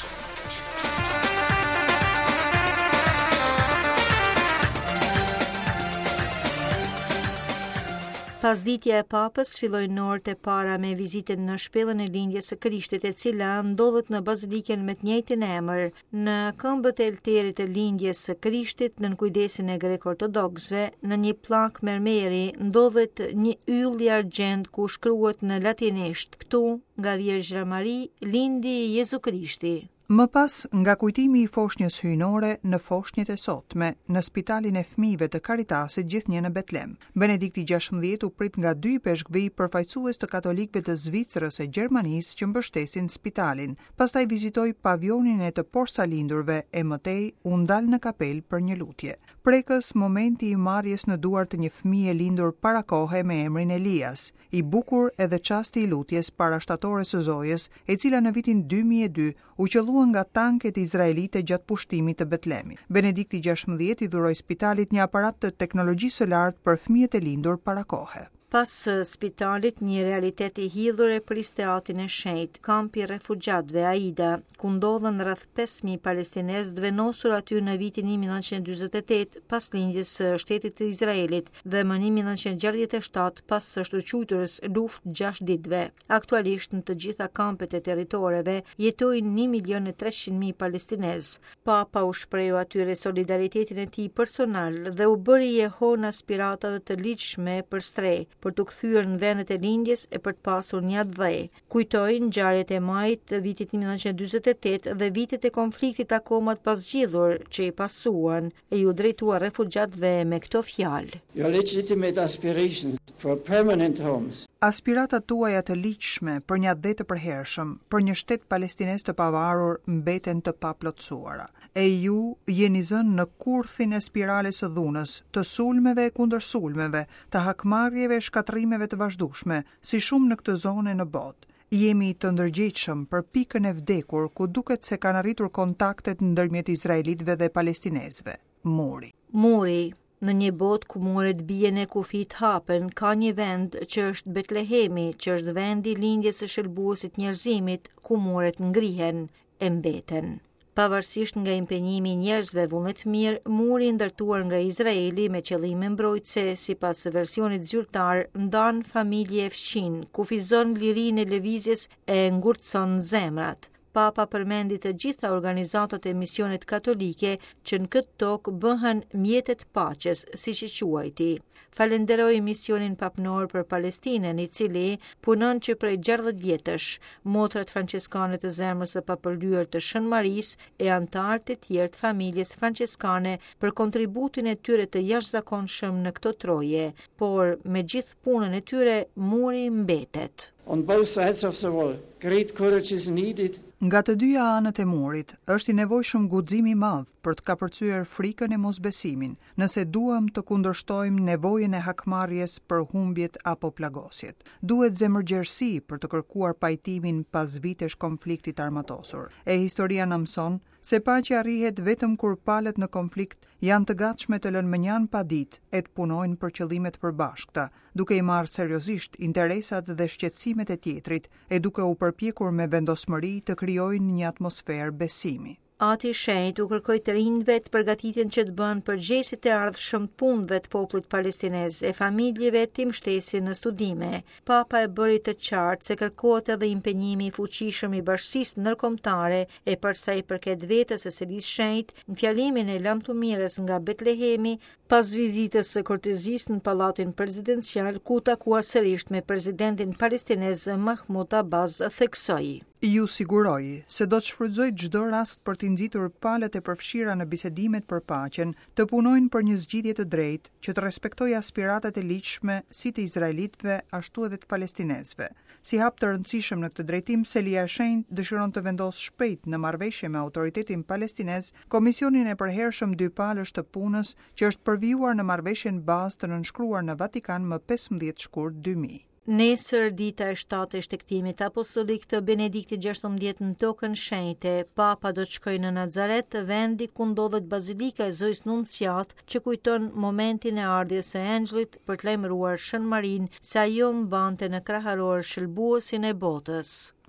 Pasditja e Papës filloi në orët e para me vizitën në shpellën e lindjes së Krishtit, e cila ndodhet në bazilikën me të njëjtin emër. Në këmbët e elterit të lindjes së Krishtit, nën kujdesin e grek-ortodoksëve, në një pllak mermeri ndodhet një yll i argjend ku shkruhet në latinisht: "Këtu, nga Vjergjra Mari, lindi Jezu Krishti." Më pas, nga kujtimi i foshnjës hyjnore në foshnjët e sotme, në spitalin e fëmijëve të Karitasit gjithnjë në Betlem. Benedikti 16 u prit nga 2 peshkvij përfaqësues të katolikëve të Zvicrës e Gjermanisë që mbështesin spitalin. Pastaj vizitoi pavionin e të porsalindurve e mëtej u ndal në kapel për një lutje. Prekës momenti i marrjes në duar të një fëmije lindur para kohe me emrin Elias, i bukur edhe çasti i lutjes para shtatores së Zojës, e cila në vitin 2002 u qelluan nga tanket izraelite gjatë pushtimit të Betlemit. Benedikti 16 i dhuroi spitalit një aparat të teknologjisë së lartë për fëmijët e lindur para kohe. Pas spitalit, një realitet i hidhur e priste atin e shenjtë, kampi refugjatëve Aida, ku ndodhen rreth 5.000 palestinezë dvenosur aty në vitin 1948 pas lindjes së shtetit të Izraelit dhe më 1967 pas së shkëlqyturës luftë 6 ditëve. Aktualisht në të gjitha kampet e territoreve jetojnë 1.300.000 palestinezë. Papa u shprehu atyre solidaritetin e tij personal dhe u bëri jehon aspiratave të ligjshme për strej, për të kthyer në vendet e lindjes e për të pasur një atë. Kujtoi ngjarjet e majit të vitit 1948 dhe vitet e konfliktit akoma të pasgjidhur që i pasuan, e ju drejtua refugjatëve me këto fjalë: Your legitimate aspirations for permanent homes. Aspiratat tuaja të ligjshme për një atë të përhershëm, për një shtet palestinez të pavarur mbeten të paplotësuara. E ju jeni zënë në kurthin e spirales së dhunës, të sulmeve e kundër sulmeve, të hakmarrjeve e shkatrimeve të vazhdueshme, si shumë në këtë zonë në botë. Jemi të ndërgjegjshëm për pikën e vdekur ku duket se kanë arritur kontaktet ndërmjet izraelitëve dhe palestinezëve. Muri. Në një botë ku muret bien e kufit hapen, ka një vend që është Betlehemi, që është vendi i lindjes së shëlbuesit njerëzimit, ku muret ngrihen e mbeten. Pavarësisht nga impenjimi i njerëzve vullnet mirë, muri ndërtuar nga Izraeli me qëllime mbrojtëse, sipas versionit zyrtar, ndan familje e fqin, kufizon lirinë e lëvizjes e ngurtson zemrat. Papa përmendi të gjitha organizatat e misionit katolike që në këtë tokë bëhen mjetet paqes, siç i quajti. Falenderoi misionin papnor për Palestinën, i cili punon që prej 60 vjetësh, motrat franciskane të zemrës së papëlyer të Shën Marisë e anëtarët e tjerë të familjes franciskane për kontributin e tyre të jashtëzakonshëm në këto troje, por me gjithë punën e tyre muri mbetet. On both sides of the wall, great courage is needed. Nga të dyja anët e murit, është i nevojshëm guxim i madh për të kapërcyer frikën e mosbesimin, nëse duam të kundërshtojmë nevojën e hakmarrjes për humbjet apo plagosjet. Duhet zemërgjerësi për të kërkuar pajtimin pas vitesh konfliktit armatosur. E historia na mëson se paqja arrihet vetëm kur palët në konflikt janë të gatshme të lënë mënjan pa ditë e të punojnë për qëllime të përbashkëta, duke i marrë seriozisht interesat dhe shqetësimet e tjetrit e duke u përpjekur me vendosmëri të krijojnë një atmosferë besimi. Ati shenjtë u kërkoi të rinjve të përgatiten që të bënë përgjegjësit e ardhshëm të punëve të popullit palestinez e familjeve të mbështesin në studime. Papa e bëri të qartë se kërkohet edhe impenjimi i fuqishëm i bashkisë ndërkombëtare e për sa i përket vetës së së shenjtë në fjalimin e lamtumirës nga Betlehemi pas vizitës së kortezisë në pallatin prezidencial ku takua sërish me presidentin palestinez Mahmoud Abbas, theksoi: Ju siguroj se do të shfrytëzoj çdo rast për të nxitur palët e përfshira në bisedimet për paqen, të punojnë për një zgjidhje të drejtë që të respektojë aspiratat e ligjshme si të izraelitëve ashtu edhe të palestinezëve. Si hap të rëndësishëm në këtë drejtim, Selia e Shenjtë dëshiron të vendosë shpejt në marrëveshje me autoritetin palestinez Komisionin e përhershëm dypalësh të punës që është përvijuar në marrëveshjen bazë të nënshkruar në Vatikan më 15 shkurt 2000. Nesër, dita e 7 e shtektimit apostolik të Benediktit 16 në tokën shenjte, Papa do të shkojë në Nazaret, vendi ku ndodhet Bazilika e Zojës Nunciat, që kujton momentin e ardhjes së engjëllit për të lajmëruar Shën Marinë se ajo mbante në kraharor shëlbuesin e botës.